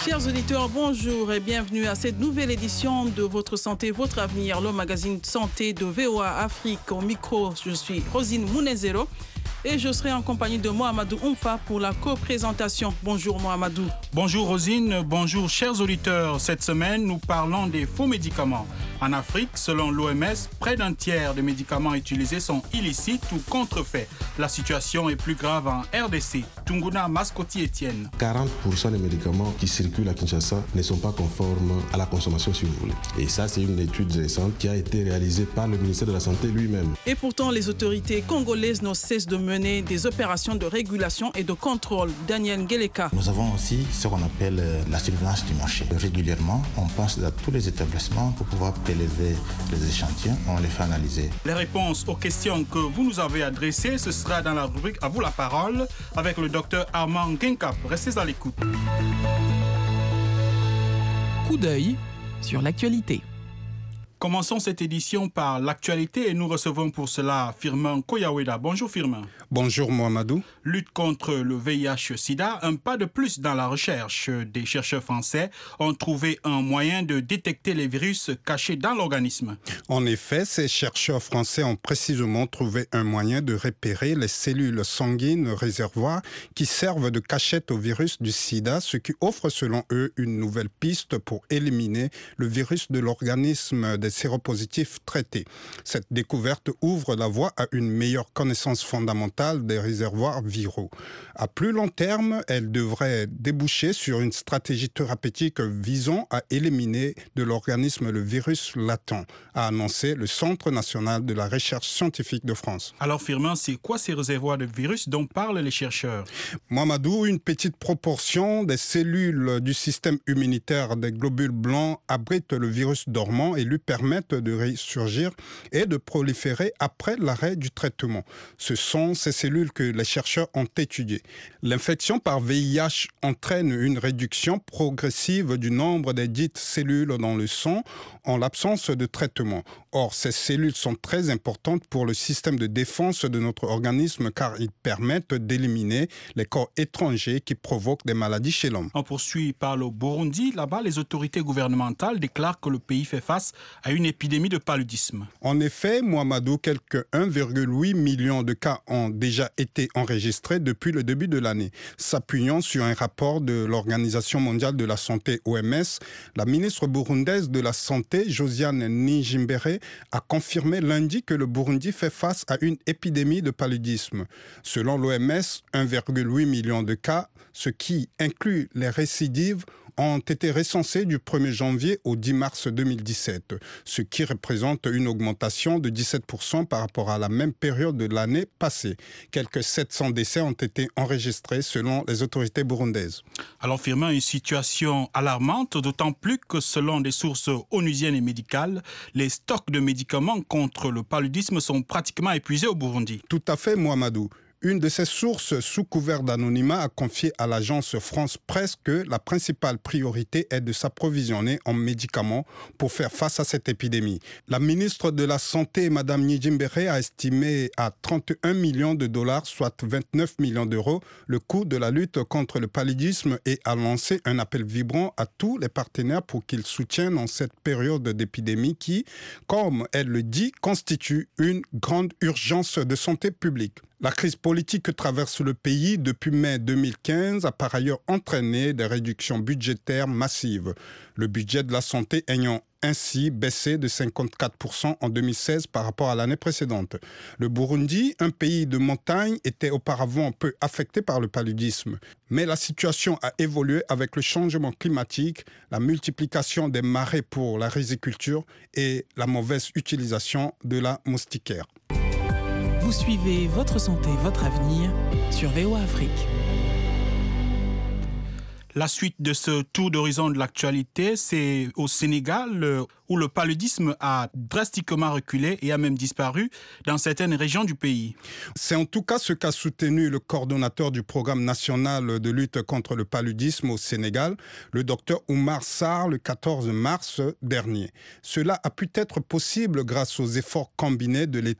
Chers auditeurs, bonjour et bienvenue à cette nouvelle édition de Votre Santé, Votre Avenir, le magazine Santé de VOA Afrique. Au micro, je suis Rosine Mounezero et je serai en compagnie de Mohamedou Oumfa pour la co-présentation. Bonjour Mohamedou. Bonjour Rosine, bonjour chers auditeurs. Cette semaine, nous parlons des faux médicaments. En Afrique, selon l'OMS, près d'un tiers des médicaments utilisés sont illicites ou contrefaits. La situation est plus grave en RDC. Tunguna Mascoti Etienne. 40% des médicaments qui circulent à Kinshasa ne sont pas conformes à la consommation, si vous voulez. Et ça, c'est une étude récente qui a été réalisée par le ministère de la Santé lui-même. Et pourtant, les autorités congolaises ne cessent de mener des opérations de régulation et de contrôle. Daniel Ngeleka. Nous avons aussi ce qu'on appelle la surveillance du marché. Régulièrement, on passe à tous les établissements pour pouvoir prélever les échantillons, on les fait analyser. Les réponses aux questions que vous nous avez adressées, ce sera dans la rubrique À vous la parole avec le docteur Armand Genkap. Restez à l'écoute. Coup d'œil sur l'actualité. Commençons cette édition par l'actualité et nous recevons pour cela Firmin Koyaweda. Bonjour Firmin. Bonjour Mohamedou. Lutte contre le VIH-Sida, un pas de plus dans la recherche. Des chercheurs français ont trouvé un moyen de détecter les virus cachés dans l'organisme. En effet, ces chercheurs français ont précisément trouvé un moyen de repérer les cellules sanguines réservoirs qui servent de cachette au virus du sida, ce qui offre selon eux une nouvelle piste pour éliminer le virus de l'organisme des séropositifs traités. Cette découverte ouvre la voie à une meilleure connaissance fondamentale des réservoirs viraux. À plus long terme, elle devrait déboucher sur une stratégie thérapeutique visant à éliminer de l'organisme le virus latent, a annoncé le Centre national de la recherche scientifique de France. Alors Firmin, c'est quoi ces réservoirs de virus dont parlent les chercheurs? Mohamedou, une petite proportion des cellules du système immunitaire des globules blancs abritent le virus dormant et lui permettent de ressurgir et de proliférer après l'arrêt du traitement. Ce sont ces cellules que les chercheurs ont étudiées. L'infection par VIH entraîne une réduction progressive du nombre des dites cellules dans le sang en l'absence de traitement. Or, ces cellules sont très importantes pour le système de défense de notre organisme car ils permettent d'éliminer les corps étrangers qui provoquent des maladies chez l'homme. On poursuit par le Burundi. Là-bas, les autorités gouvernementales déclarent que le pays fait face à une épidémie de paludisme. En effet, Mohamedou, quelques 1,8 million de cas ont déjà été enregistrés depuis le début de l'année. S'appuyant sur un rapport de l'Organisation mondiale de la santé OMS, la ministre burundaise de la Santé, Josiane Nijimbere, a confirmé lundi que le Burundi fait face à une épidémie de paludisme. Selon l'OMS, 1,8 million de cas, ce qui inclut les récidives, ont été recensés du 1er janvier au 10 mars 2017, ce qui représente une augmentation de 17% par rapport à la même période de l'année passée. Quelques 700 décès ont été enregistrés selon les autorités burundaises. Alors Firmin, une situation alarmante, d'autant plus que selon des sources onusiennes et médicales, les stocks de médicaments contre le paludisme sont pratiquement épuisés au Burundi. Tout à fait, Mohamedou. Une de ces sources, sous couvert d'anonymat, a confié à l'agence France Presse que la principale priorité est de s'approvisionner en médicaments pour faire face à cette épidémie. La ministre de la Santé, Mme Nijimbere, a estimé à 31 millions de dollars, soit 29 millions d'euros, le coût de la lutte contre le paludisme et a lancé un appel vibrant à tous les partenaires pour qu'ils soutiennent en cette période d'épidémie qui, comme elle le dit, constitue une grande urgence de santé publique. La crise politique que traverse le pays depuis mai 2015 a par ailleurs entraîné des réductions budgétaires massives. Le budget de la santé ayant ainsi baissé de 54% en 2016 par rapport à l'année précédente. Le Burundi, un pays de montagne, était auparavant peu affecté par le paludisme. Mais la situation a évolué avec le changement climatique, la multiplication des marais pour la riziculture et la mauvaise utilisation de la moustiquaire. Vous suivez Votre Santé, Votre Avenir sur VOA Afrique. La suite de ce tour d'horizon de l'actualité, c'est au Sénégal où le paludisme a drastiquement reculé et a même disparu dans certaines régions du pays. C'est en tout cas ce qu'a soutenu le coordonnateur du programme national de lutte contre le paludisme au Sénégal, le docteur Oumar Sarr, le 14 mars dernier. Cela a pu être possible grâce aux efforts combinés de l'État